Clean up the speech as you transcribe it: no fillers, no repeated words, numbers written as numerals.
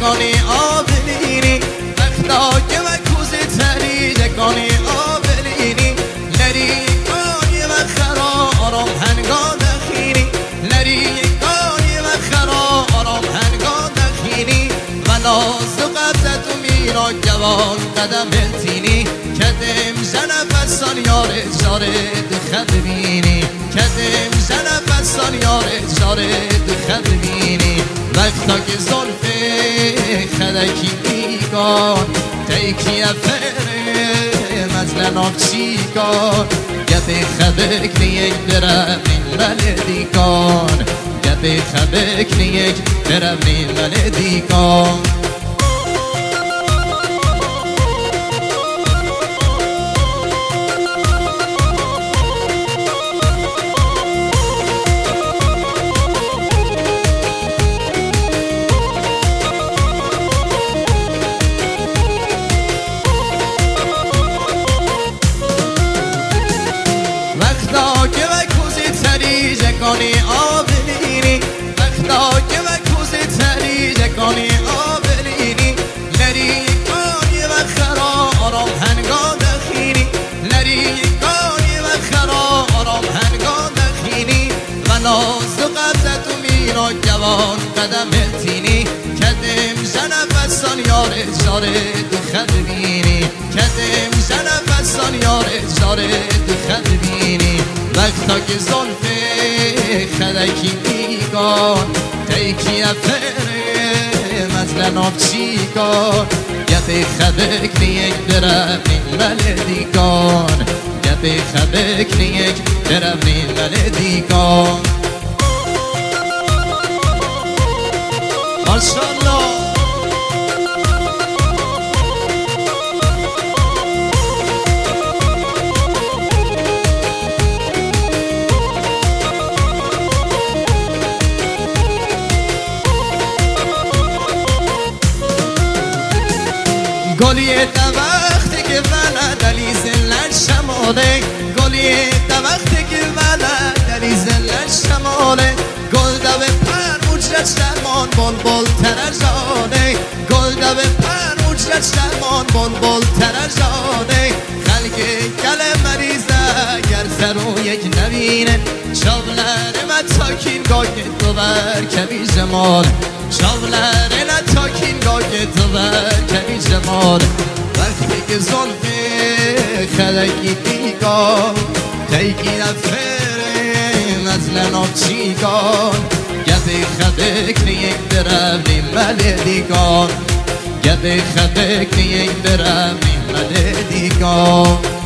جگانی آبلینی وقتا که وکوزی تری جگانی آبلینی لری کانی و خرا آرام هنگا دخینی لری کانی و خرا آرام هنگا دخینی و ناز و قبضت و میرا جوان قدم التینی کدم زنفسان یار جاره دخد بینی کدم زنفسان یار جاره دخد بینی وقتا که زلفه خدکی بیگان تیکی افره مزلن آفچیگان گپی خبک نیک برم این ملدیکان گپی خبک نیک برم این ملدیکان جگانی آبلینی وقتا که وکوزی تری جگانی آبلینی لری کانی و خرا آرام هنگا دخینی لری کانی و خرا آرام هنگا دخینی و ناز و قبضت و میرا جوان قدم التینی کدم زنفسان یار جاره دخد بینی کدم زنفسان یار جاره دخد بینی وقتا که زلفه خدکی بیگان تیکی افره مزلن آفچیگان گپی خبک نیک برم این ملدیکان گپی خبک نیک برم این ملدیکان ماشالله گلیه تا وقتی که ونا دلی زلن شماله گلیه تا وقتی که ونا دلی زلن شماله گل دو پر مجرد شرمان بل بل ترجانه گل دو پر مجرد شرمان بل بل ترجانه خلق گل مریضه گر سرو یک نبینه شابلر متاکین گاه تو بر کبی زمان شابلر نتاکین گاه تو بر کبی زمان وقتی که زلفه خلقی دیگان تیکی نفره مزلن آفچیگان گپی خبک نیک برم این ملدیکان گپی خبک نیک برم این ملدیکان